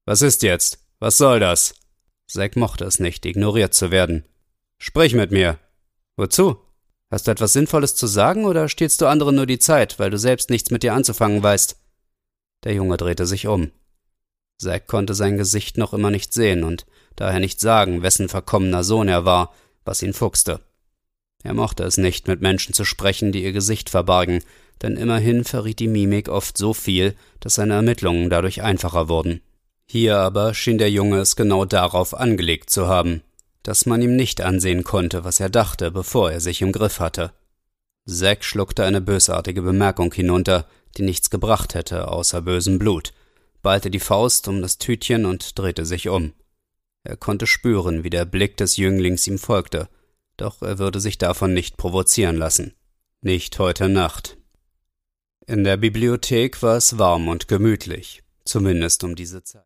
»Was ist jetzt? Was soll das?« Zack mochte es nicht, ignoriert zu werden. »Sprich mit mir.« »Wozu? Hast du etwas Sinnvolles zu sagen oder stiehlst du anderen nur die Zeit, weil du selbst nichts mit dir anzufangen weißt?« Der Junge drehte sich um. Zack konnte sein Gesicht noch immer nicht sehen und daher nicht sagen, wessen verkommener Sohn er war, was ihn fuchste. Er mochte es nicht, mit Menschen zu sprechen, die ihr Gesicht verbargen, denn immerhin verriet die Mimik oft so viel, dass seine Ermittlungen dadurch einfacher wurden. Hier aber schien der Junge es genau darauf angelegt zu haben, dass man ihm nicht ansehen konnte, was er dachte, bevor er sich im Griff hatte. Zack schluckte eine bösartige Bemerkung hinunter, die nichts gebracht hätte, außer bösem Blut, ballte die Faust um das Tütchen und drehte sich um. Er konnte spüren, wie der Blick des Jünglings ihm folgte, doch er würde sich davon nicht provozieren lassen. Nicht heute Nacht. In der Bibliothek war es warm und gemütlich, zumindest um diese Zeit.